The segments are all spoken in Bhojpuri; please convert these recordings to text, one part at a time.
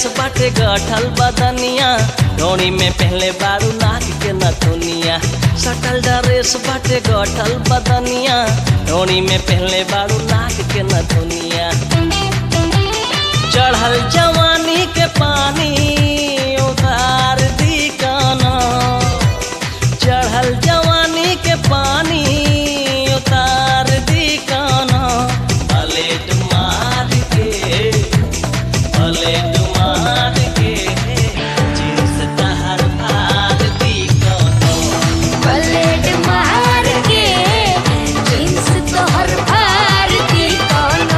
ड्रेस बाटे गठल बदनिया, डोरी में पहले बारू नाक के नथुनिया। सटल ड्रेस बाटे गठल बदनिया, डोरी में पहले बारू नाक के नथुनिया। चढ़ल जवानी के पानी उतार दी काना, चढ़ल जवानी के पानी उतार दी काना। पलेट मार के जींस तहर फाड़ दी काना। पलेट मार के जींस तोहर फाड़ दी काना।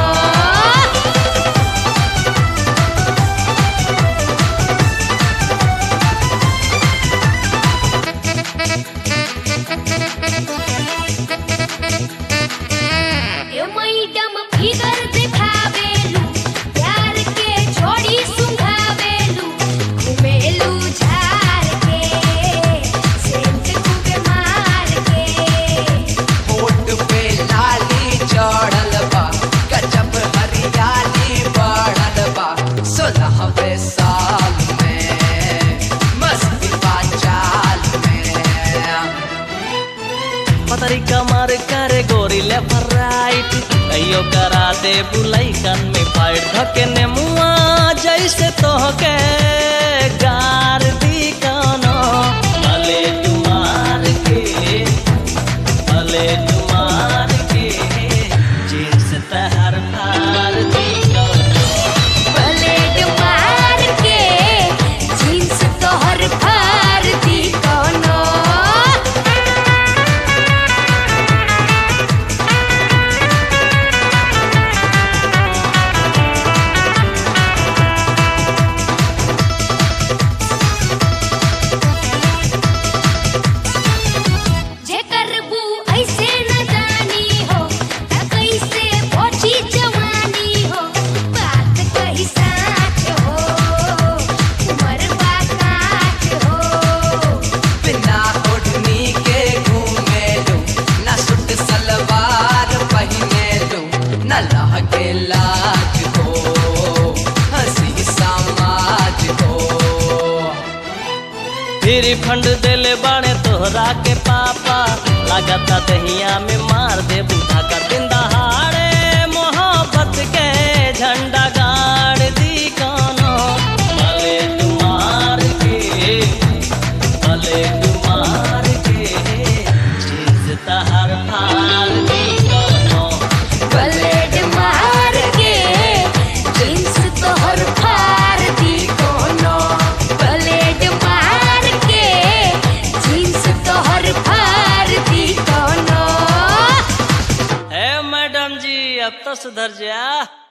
मैडम फिगर दिखावेलू, प्यार के छोड़ी सुंघावेलू। घुमेलू झार के, सेंट खूबे मार के। होठ पे लाली चढ़ल बा, गजब हरियाली बढ़ल बा। 16वें साल में मस्ती बा चाल में। पतरी कमर करे गोरी लेफ्ट राइट, कहियो करा दे बुलैकन में फाइट। धके ने मुआ जैसे तोहके गार दी काना। भले तुम्हार के जींस तहर फाड़ दी काना। पलेट मार के जींस तोहर फाड़ दी काना। लाज हो हंसी समाज हो। फिर फंड देले बाणे तोहरा के पापा, लागता दहिया में मार दे बूढ़ा का। दिन दहाड़े मोहब्बत के झंडा गाड़ दी काना। भले तुम्हार के जींस तहर फाड़ दी काना। पलेट मार के जींस तोहर फाड़ दी काना। पलेट मार के जींस तोहर फाड़ दी काना। मैडम जी अब तो सुधर जा।